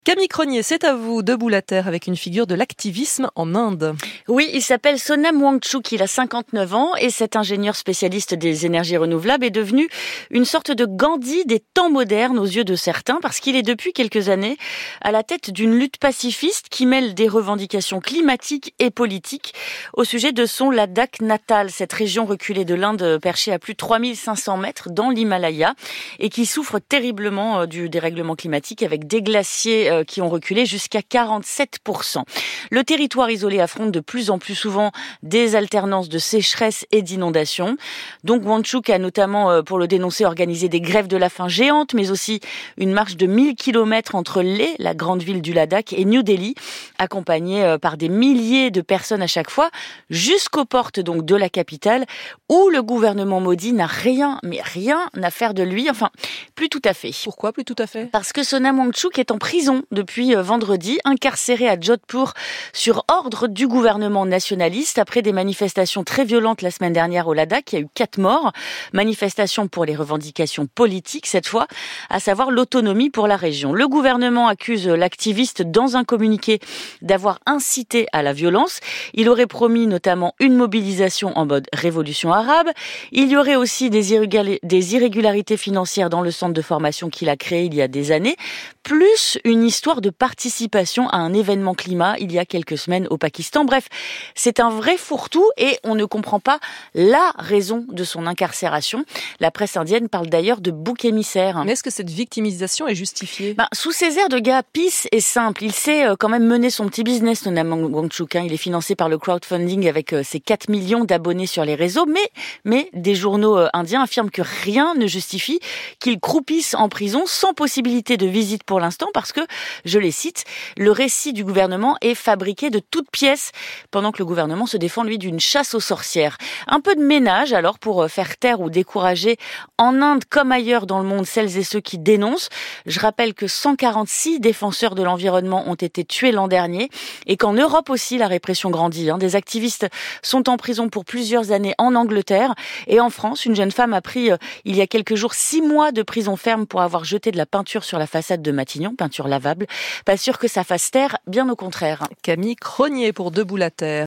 Camille Cronier, c'est à vous, debout la terre, avec une figure de l'activisme en Inde. Oui, il s'appelle Sonam Wangchuk, il a 59 ans et cet ingénieur spécialiste des énergies renouvelables est devenu une sorte de Gandhi des temps modernes aux yeux de certains parce qu'il est depuis quelques années à la tête d'une lutte pacifiste qui mêle des revendications climatiques et politiques au sujet de son Ladakh natal, cette région reculée de l'Inde perchée à plus de 3500 mètres dans l'Himalaya et qui souffre terriblement du dérèglement climatique avec des glaciers qui ont reculé jusqu'à 47%. Le territoire isolé affronte de plus en plus souvent des alternances de sécheresse et d'inondations. Donc Wangchuk a notamment, pour le dénoncer, organisé des grèves de la faim géantes, mais aussi une marche de 1000 km entre Leh, la grande ville du Ladakh, et New Delhi, accompagnée par des milliers de personnes à chaque fois, jusqu'aux portes donc de la capitale, où le gouvernement Modi n'a rien à faire de lui. Enfin, plus tout à fait. Pourquoi plus tout à fait ? Parce que Sonam Wangchuk est en prison depuis vendredi, incarcéré à Jodhpur sur ordre du gouvernement nationaliste après des manifestations très violentes la semaine dernière au Ladakh. Il y a eu 4 morts. Manifestations pour les revendications politiques cette fois, à savoir l'autonomie pour la région. Le gouvernement accuse l'activiste dans un communiqué d'avoir incité à la violence. Il aurait promis notamment une mobilisation en mode révolution arabe. Il y aurait aussi des irrégularités financières dans le centre de formation qu'il a créé il y a des années, plus une histoire de participation à un événement climat il y a quelques semaines au Pakistan. Bref, c'est un vrai fourre-tout et on ne comprend pas la raison de son incarcération. La presse indienne parle d'ailleurs de bouc émissaire. Mais est-ce que cette victimisation est justifiée ? Sous ses airs de gars pisse et simple, il sait quand même mener son petit business, Sonam Wangchuk. Il est financé par le crowdfunding avec ses 4 millions d'abonnés sur les réseaux, mais des journaux indiens affirment que rien ne justifie qu'il croupisse en prison sans possibilité de visite pour l'instant parce que, je les cite, le récit du gouvernement est fabriqué de toutes pièces pendant que le gouvernement se défend, lui, d'une chasse aux sorcières. Un peu de ménage, alors, pour faire taire ou décourager en Inde comme ailleurs dans le monde celles et ceux qui dénoncent. Je rappelle que 146 défenseurs de l'environnement ont été tués l'an dernier et qu'en Europe aussi, la répression grandit. Des activistes sont en prison pour plusieurs années en Angleterre et en France, une jeune femme a pris, il y a quelques jours, 6 mois de prison ferme pour avoir jeté de la peinture sur la façade de Matignon, peinture lavable. Pas sûr que ça fasse taire, bien au contraire. Camille Cronier pour Debout la terre.